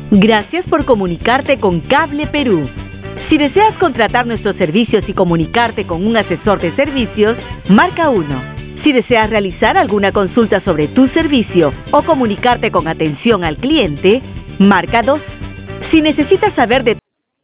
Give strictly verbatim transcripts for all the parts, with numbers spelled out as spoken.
Gracias por comunicarte con Cable Perú. Si deseas contratar nuestros servicios y comunicarte con un asesor de servicios, marca uno. Si deseas realizar alguna consulta sobre tu servicio o comunicarte con atención al cliente, marca dos. Si necesitas saber de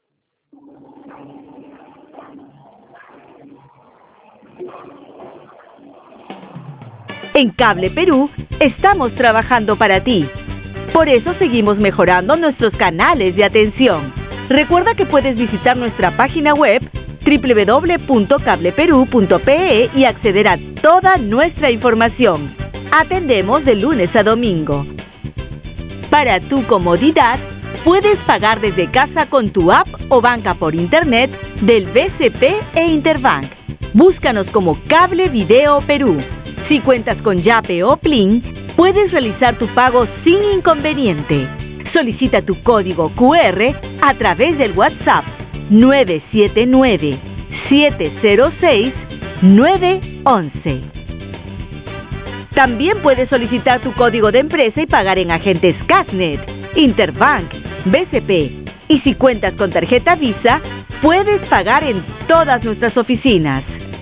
En Cable Perú, estamos trabajando para ti. Por eso seguimos mejorando nuestros canales de atención. Recuerda que puedes visitar nuestra página web doble u doble u doble u punto cable perú punto pe e y acceder a toda nuestra información. Atendemos de lunes a domingo. Para tu comodidad, puedes pagar desde casa con tu app o banca por internet del B C P e Interbank. Búscanos como Cable Video Perú. Si cuentas con Yape o Plin, puedes realizar tu pago sin inconveniente. Solicita tu código cu erre a través del WhatsApp nueve siete nueve, siete cero seis, nueve once. También puedes solicitar tu código de empresa y pagar en agentes Casnet, Interbank, B C P. Y si cuentas con tarjeta Visa, puedes pagar en todas nuestras oficinas.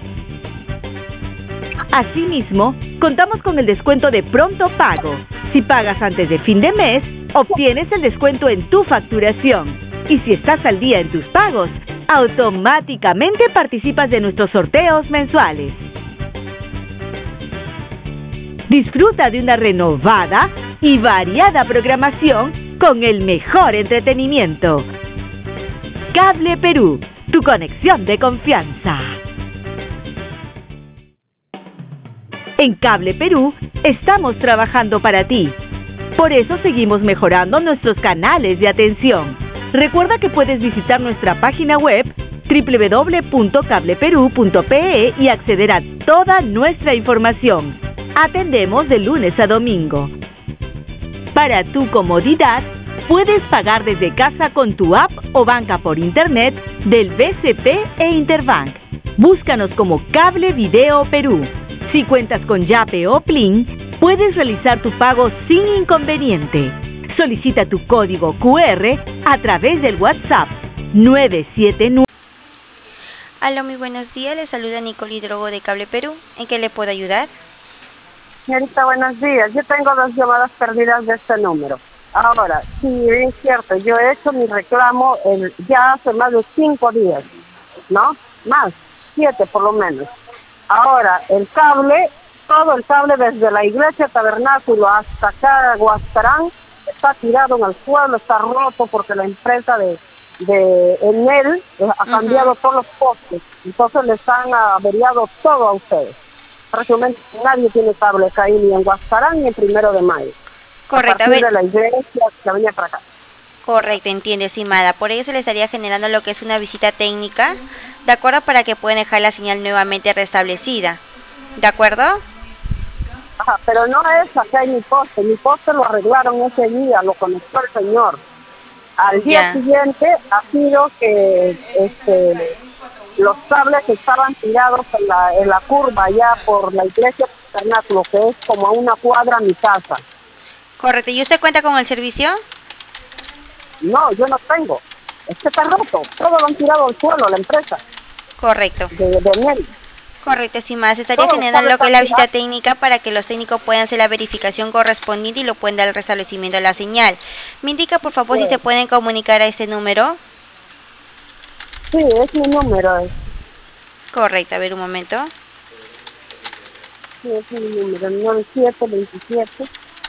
Asimismo, contamos con el descuento de pronto pago. Si pagas antes de fin de mes, obtienes el descuento en tu facturación. Y si estás al día en tus pagos, automáticamente participas de nuestros sorteos mensuales. Disfruta de una renovada y variada programación con el mejor entretenimiento. Cable Perú, tu conexión de confianza. En Cable Perú, estamos trabajando para ti. Por eso seguimos mejorando nuestros canales de atención. Recuerda que puedes visitar nuestra página web doble u doble u doble u punto cable perú punto pe e y acceder a toda nuestra información. Atendemos de lunes a domingo. Para tu comodidad, puedes pagar desde casa con tu app o banca por internet del B C P e Interbank. Búscanos como Cable Video Perú. Si cuentas con Yape o Plin, puedes realizar tu pago sin inconveniente. Solicita tu código cu erre a través del WhatsApp nueve siete nueve. Aló, muy buenos días. Le saluda Nicole Hidrogo de Cable Perú. ¿En qué le puedo ayudar? Señorita, buenos días. Yo tengo dos llamadas perdidas de este número. Ahora, sí, es cierto, yo he hecho mi reclamo el, ya hace más de cinco días, ¿no? Más, siete por lo menos. Ahora, el cable, todo el cable desde la iglesia Tabernáculo hasta acá, Huascarán, está tirado en el suelo, está roto porque la empresa de, de Enel ha cambiado uh-huh. todos los postes. Entonces les han averiado todo a ustedes. Prácticamente nadie tiene cable acá ni en Huascarán ni en Primero de Mayo. Correcto. A partir de la iglesia que venía para acá. Correcto, entiende, estimada. Por ello se le estaría generando lo que es una visita técnica, ¿de acuerdo? Para que puedan dejar la señal nuevamente restablecida, ¿de acuerdo? Ajá, pero no es acá en mi poste, mi poste lo arreglaron ese día, lo conectó el señor. Al día ya. siguiente ha sido que este, los cables que estaban tirados en la, en la curva ya por la iglesia Tabernáculo, que es como a una cuadra a mi casa. Correcto, ¿y usted cuenta con el servicio? No, yo no tengo. Es que está roto. Todo lo han tirado al suelo, la empresa. Correcto. De, de Enel. Correcto, estimada. Se estaría generando lo que es la visita técnica para que los técnicos puedan hacer la verificación correspondiente y lo puedan dar el restablecimiento de la señal. ¿Me indica, por favor, sí. si se pueden comunicar a ese número? Sí, es mi número. Es. Correcto, a ver un momento. Sí, es mi número, nueve siete veintisiete.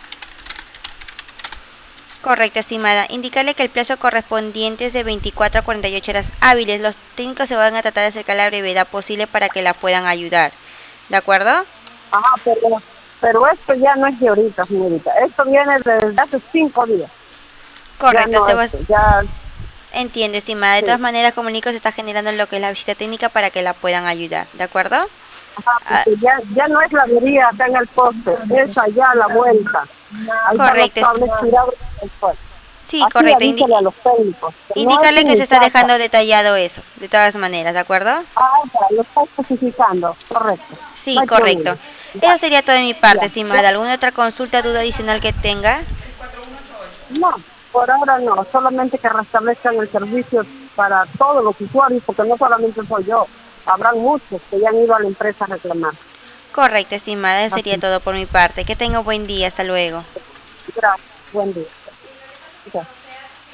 Correcto, estimada. Indicarle que el plazo correspondiente es de veinticuatro a cuarenta y ocho horas hábiles. Los técnicos se van a tratar de acercar a la brevedad posible para que la puedan ayudar. ¿De acuerdo? Ajá, pero, pero esto ya no es de ahorita, señorita. Esto viene desde hace cinco días. Correcto. Ya no se va... esto, ya... Entiendo, estimada. De sí. todas maneras, comunico, se está generando lo que es la visita técnica para que la puedan ayudar. ¿De acuerdo? Ajá, ah. ya, ya no es la avería acá en el poste, es allá a la vuelta. Ahí correcto. Sí, Así correcto. Indi a los técnicos, que indicarle no que se está dejando detallado eso, de todas maneras, ¿de acuerdo? Ah, ya, lo está especificando, correcto. Sí, no correcto. Eso sería todo de mi parte, estimada. ¿Alguna otra consulta, duda adicional que tenga? No, Por ahora no, solamente que restablezcan el servicio para todos los usuarios, porque no solamente soy yo, habrán muchos que ya han ido a la empresa a reclamar. Correcto, estimada, eso sería Así. todo por mi parte. Que tenga un buen día, hasta luego. Gracias, buen día. Gracias.